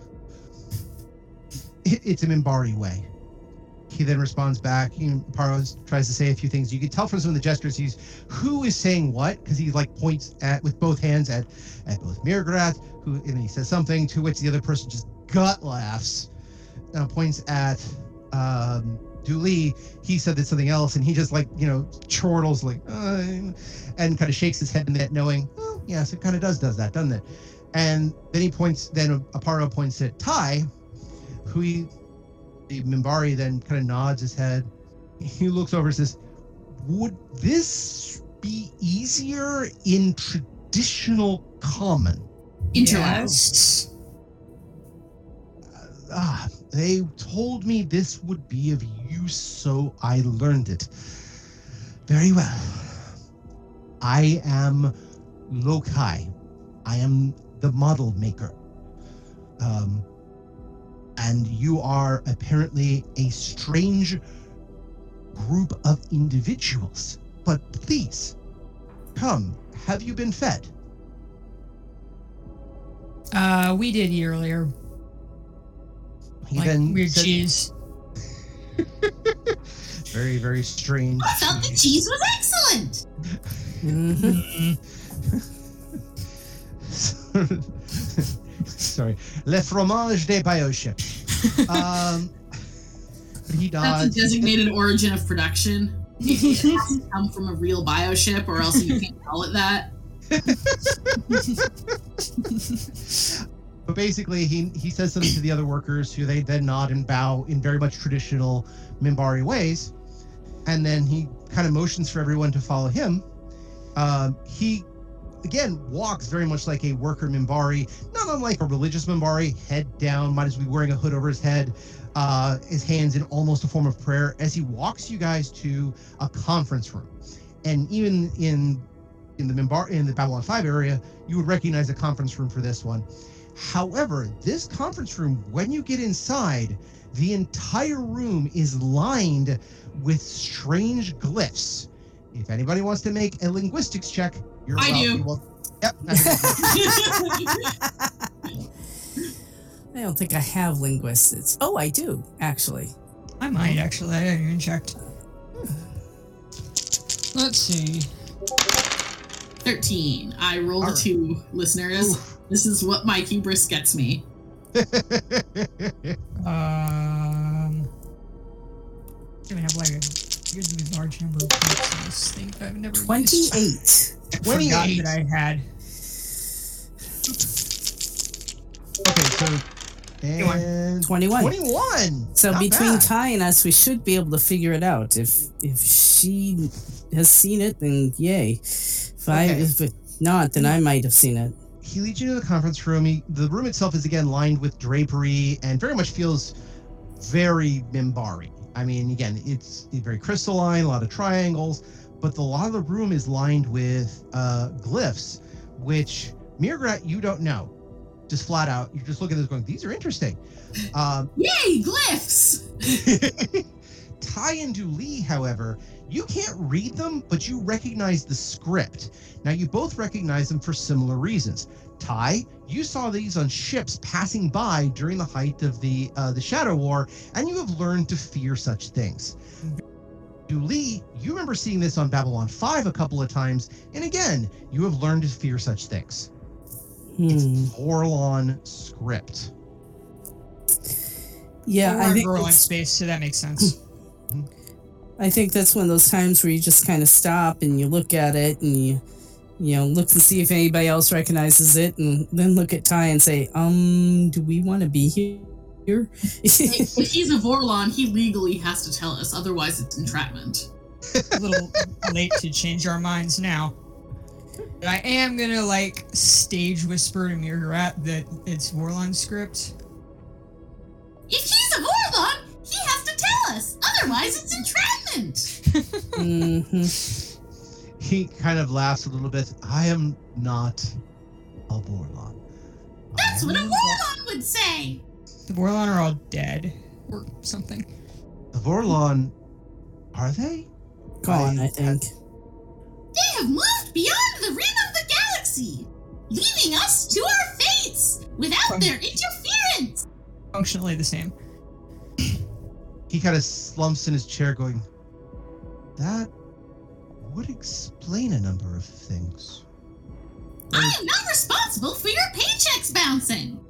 It's a Minbari way. He then responds back. Aparo tries to say a few things. You can tell from some of the gestures who is saying what, because he like points with both hands at both Mirgrath, and he says something to which the other person just gut laughs. Points at Dooley. He said that something else, and he just chortles and kind of shakes his head in that, knowing, oh yes, it kind of does that, doesn't it? And then Aparo points at Ty, who the Minbari then kind of nods his head. He looks over and says, would this be easier in traditional common? Yes. They told me this would be of use, so I learned it. Very well. I am Lokai. I am the model maker. And you are apparently a strange group of individuals. But please, come. Have you been fed? We did eat earlier. Weird cheese. Very, very strange. I felt the cheese was excellent. Sorry. Le fromage de Bioship. He died. That's a designated origin of production. It has to come from a real bioship, or else you can't call it that. But basically, he says something to the other workers, who they then nod and bow in very much traditional Minbari ways, and then he kind of motions for everyone to follow him. He again walks very much like a worker Minbari, not unlike a religious Minbari, head down, might as well be wearing a hood over his head, his hands in almost a form of prayer, as he walks you guys to a conference room. And even in the Babylon 5 area, you would recognize a conference room for this one. However, this conference room, when you get inside, the entire room is lined with strange glyphs. If anybody wants to make a linguistics check, I do. Yep. I don't think I have linguistics. Oh, I do, actually. I might, actually. I haven't even checked. Let's see. 13. I rolled a 2, listeners. Oof. This is what my hubris gets me. Do we have like a really large number of points in this thing? I've never 28. 28 that I had. Okay, so and 21. So Not between bad. Ty and us, we should be able to figure it out. If she has seen it, then yay. If not, then I might have seen it. He leads you to the conference room. The room itself is again lined with drapery and very much feels very Minbari. I mean, again, it's very crystalline, a lot of triangles, but a lot of the room is lined with glyphs, which Mirgrat, you don't know. Just flat out, you just look at this going, these are interesting. Yay, glyphs! Ty and Dooley, however, you can't read them, but you recognize the script. Now, you both recognize them for similar reasons. Ty, you saw these on ships passing by during the height of the Shadow War, and you have learned to fear such things. Dooley, you remember seeing this on Babylon 5 a couple of times, and again, you have learned to fear such things. It's Vorlon script. Yeah, I think growing space, so that makes sense. I think that's one of those times where you just kind of stop and you look at it and look to see if anybody else recognizes it, and then look at Ty and say, do we want to be here? If he's a Vorlon, he legally has to tell us, otherwise it's entrapment. A little late to change our minds now. But I am gonna stage whisper to Mirgarat that it's Vorlon script. If he's a Vorlon, he has to tell us, otherwise it's entrapment. Mm-hmm. He kind of laughs a little bit. I am not a Vorlon. That's what a Vorlon would say. The Vorlon are all dead or something. The Vorlon, are they? Gone, I think. They have moved beyond the rim of the galaxy, leaving us to our fates without their interference. Functionally the same. He kind of slumps in his chair going, that would explain a number of things. I am not responsible for your paychecks bouncing.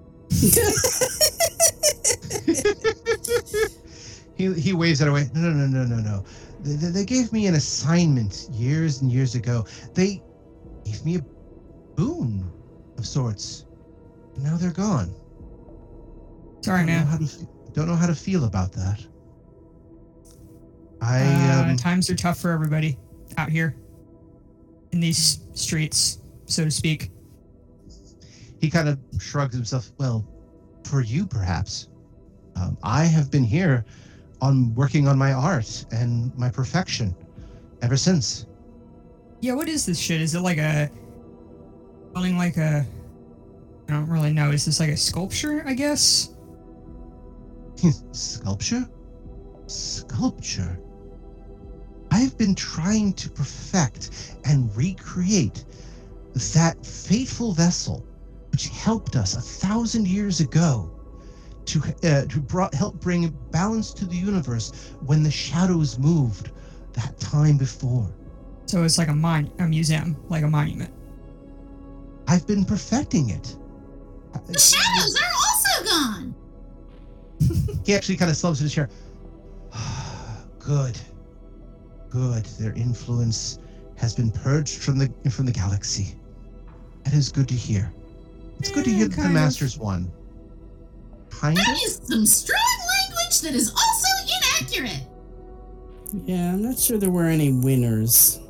He waves that away. No. They gave me an assignment years and years ago. They gave me a boon of sorts. Now they're gone. Sorry, man. Don't know how to feel about that. Times are tough for everybody out here in these streets, so to speak. He kind of shrugs himself. Well, for you, perhaps. I have been here working on my art and my perfection ever since. Yeah, what is this shit? Is it building I don't really know. Is this like a sculpture, I guess? Sculpture? I've been trying to perfect and recreate that fateful vessel which helped us 1,000 years ago to help bring balance to the universe when the shadows moved that time before. So it's like a museum, like a monument. I've been perfecting it. The shadows are also gone. He actually kind of slumps in his chair. Good. Their influence has been purged from the galaxy. That is good to hear. It's good to hear that the Masters won. That is some strong language that is also inaccurate. Yeah, I'm not sure there were any winners.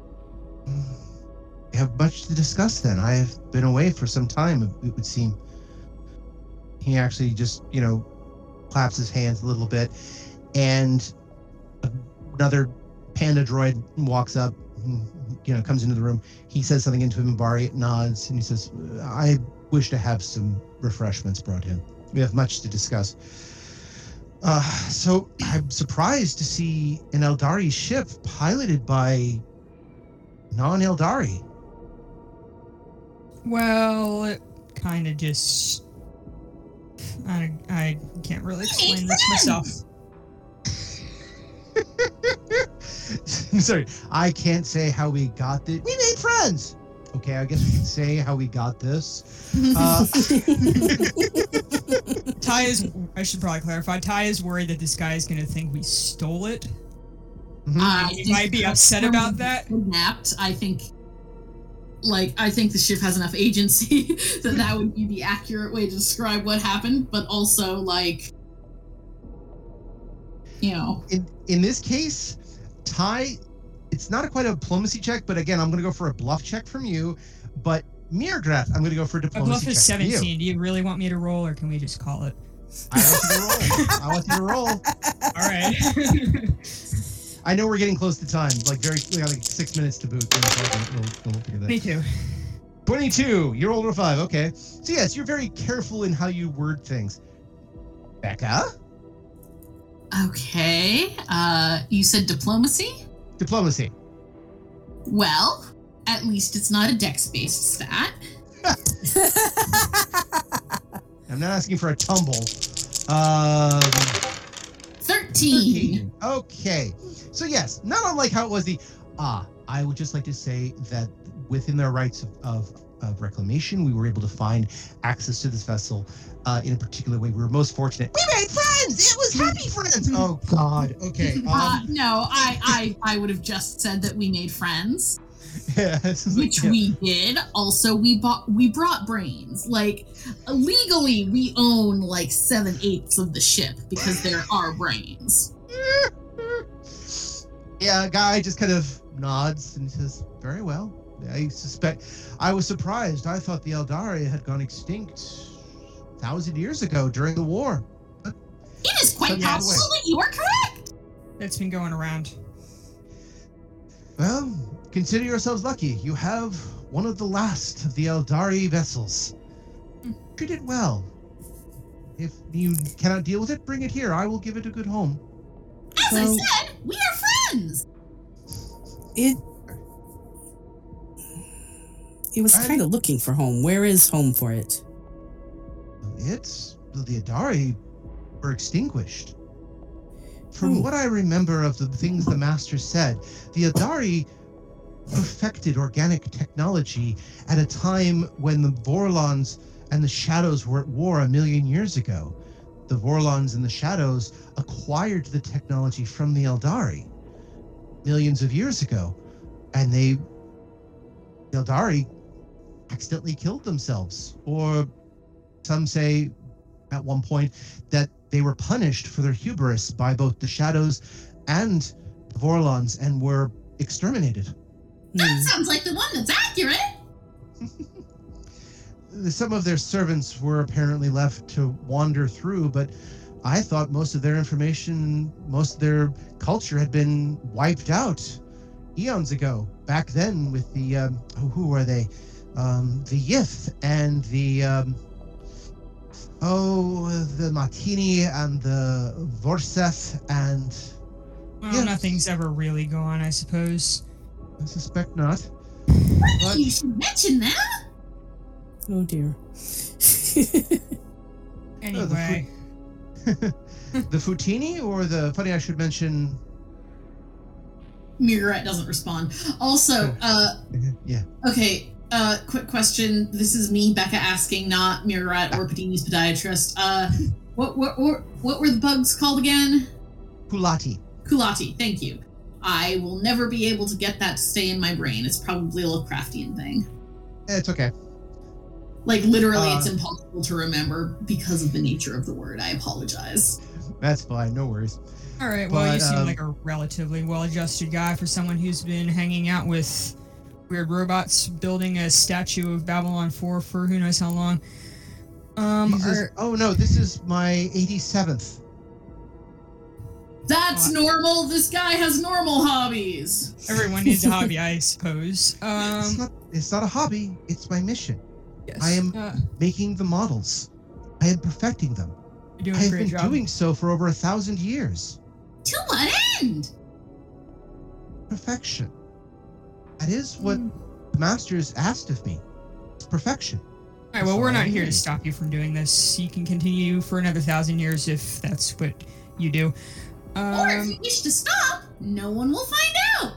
We have much to discuss then. I have been away for some time, it would seem. He actually just, claps his hands a little bit, and another panda droid walks up, comes into the room. He says something into him, and Bari nods, and he says, I wish to have some refreshments brought in. We have much to discuss. So I'm surprised to see an Eldari ship piloted by non-Eldari. Well, it kind of just... I can't really explain this myself. Sorry, I can't say how we got this. We made friends! Okay, I guess we can say how we got this. Ty is... I should probably clarify. Ty is worried that this guy is going to think we stole it. He might be upset about that. Kidnapped, I think the ship has enough agency that would be the accurate way to describe what happened, but also In this case, Ty, it's not quite a diplomacy check, but again, I'm going to go for a bluff check from you. But Mirgarat, I'm going to go for a diplomacy check. My bluff is 17. Do you really want me to roll, or can we just call it? I want you to roll. All right. I know we're getting close to time. We got 6 minutes to boot. We'll figure that. Me too. 22. You rolled a 5. Okay. So yes, you're very careful in how you word things. Becca? Okay. You said diplomacy? Diplomacy. Well, at least it's not a dex-based stat. I'm not asking for a tumble. 13. Okay. So yes, not unlike how it was I would just like to say that within their rights of reclamation, we were able to find access to this vessel in a particular way. We were most fortunate. We made friends! It was happy friends! Oh, God. Okay. No, I would have just said that we made friends. Yeah, which we did. Also, we brought brains. Like, legally, we own like 7/8 of the ship because there are brains. Yeah, guy just kind of nods and says, "Very well. I was surprised. I thought the Eldari had gone extinct 1,000 years ago during the war." It is quite possible that you are correct. That's been going around. Well, consider yourselves lucky. You have one of the last of the Eldari vessels. Treat it well. If you cannot deal with it, bring it here. I will give it a good home. As I said, we are friends. It was kind of looking for home. Where is home for it? The Eldari were extinguished. From what I remember of the things the Master said, the Eldari perfected organic technology at a time when the Vorlons and the Shadows were at war 1,000,000 years ago. The Vorlons and the Shadows acquired the technology from the Eldari millions of years ago, and the Eldari accidentally killed themselves, or some say at one point that they were punished for their hubris by both the Shadows and the Vorlons and were exterminated. That sounds like the one that's accurate. Some of their servants were apparently left to wander through, but I thought most of their information, most of their culture had been wiped out eons ago. Back then with the, who were they? The Yith and the Martini and the Vorseth and... Well, nothing's ever really gone, I suppose. I suspect not. But you should mention that. Oh dear. Anyway. The Futini or the... Funny I should mention... Mirgaret doesn't respond. Also, yeah. Okay, quick question. This is me, Becca, asking, not Mirgaret or Padini's podiatrist. What were the bugs called again? Kulati. Kulati, thank you. I will never be able to get that to stay in my brain. It's probably a Lovecraftian thing. It's okay. Like, literally, it's impossible to remember because of the nature of the word. I apologize. That's fine, no worries. All right, well, you seem like a relatively well-adjusted guy for someone who's been hanging out with weird robots, building a statue of Babylon 4 for who knows how long. No, this is my 87th. That's normal. This guy has normal hobbies. Everyone needs a hobby, I suppose. It's not a hobby. It's my mission. Yes. I am making the models. I am perfecting them. You're doing I a have great been job. doing so for over 1,000 years. To what end? Perfection. That is what the Masters asked of me. It's perfection. All right, well, we're not here to stop you from doing this. You can continue for another 1,000 years if that's what you do. Or if you wish to stop, no one will find out.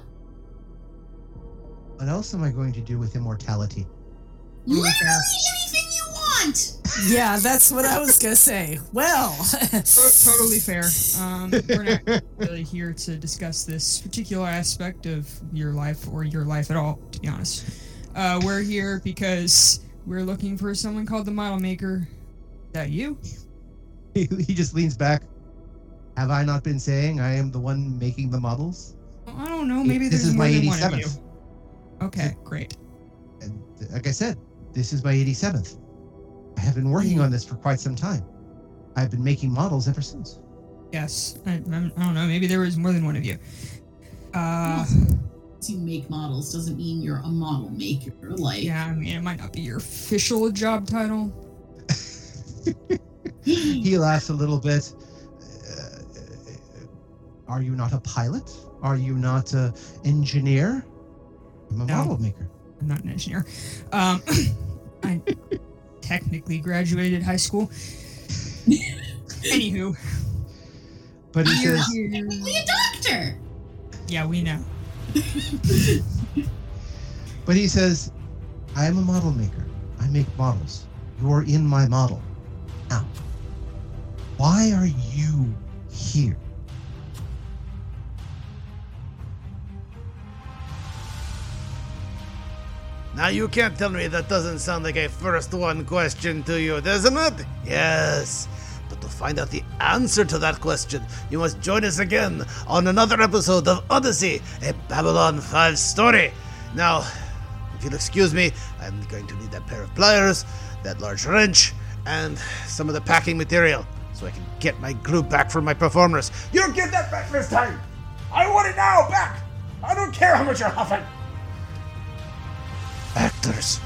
What else am I going to do with immortality? Literally anything you want. Yeah, that's what I was gonna say. Well, totally fair. We're not really here to discuss this particular aspect of your life or your life at all, to be honest. We're here because we're looking for someone called the Model Maker. Is that you? He just leans back. Have I not been saying I am the one making the models? Well, I don't know. Maybe this there's is more my than one of 87th. you. Okay, great. And like I said, this is my 87th. I have been working on this for quite some time. I've been making models ever since. Yes. I don't know. Maybe there was more than one of you. You make models doesn't mean you're a model maker. Like, yeah, I mean, it might not be your official job title. He laughs a little bit. Are you not a pilot? Are you not an engineer? I'm a model maker. I'm not an engineer. I technically graduated high school. Anywho. But he says... You're technically a doctor! Yeah, we know. But he says, I am a model maker. I make models. You are in my model. Now, why are you here? Now you can't tell me that doesn't sound like a first one question to you, doesn't it? Yes. But to find out the answer to that question, you must join us again on another episode of Odyssey, a Babylon 5 story. Now, if you'll excuse me, I'm going to need that pair of pliers, that large wrench, and some of the packing material, so I can get my glue back from my performers. You don't get that back this time! I want it now, back! I don't care how much you're huffing! Actors.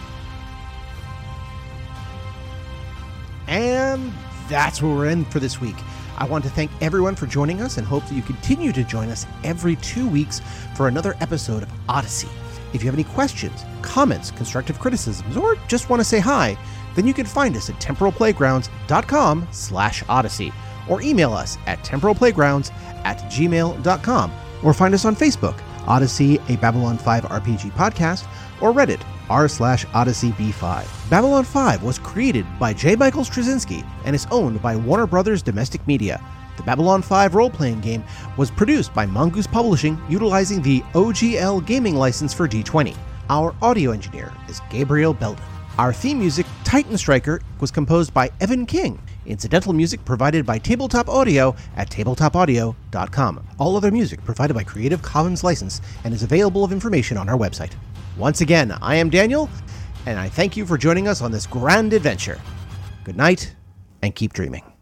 And that's where we're in for this week. I want to thank everyone for joining us and hope that you continue to join us every 2 weeks for another episode of Odyssey. If you have any questions, comments, constructive criticisms, or just want to say hi, then you can find us at temporalplaygrounds.com/Odyssey, or email us at temporalplaygrounds@gmail.com, or find us on Facebook, Odyssey, a Babylon 5 RPG podcast, or Reddit, r/OdysseyB5. Babylon 5 was created by J. Michael Straczynski and is owned by Warner Brothers Domestic Media. The Babylon 5 role-playing game was produced by Mongoose Publishing utilizing the OGL gaming license for D20. Our audio engineer is Gabriel Belden. Our theme music, Titan Striker, was composed by Evan King. Incidental music provided by Tabletop Audio at tabletopaudio.com. All other music provided by Creative Commons license and is available of information on our website. Once again, I am Daniel, and I thank you for joining us on this grand adventure. Good night, and keep dreaming.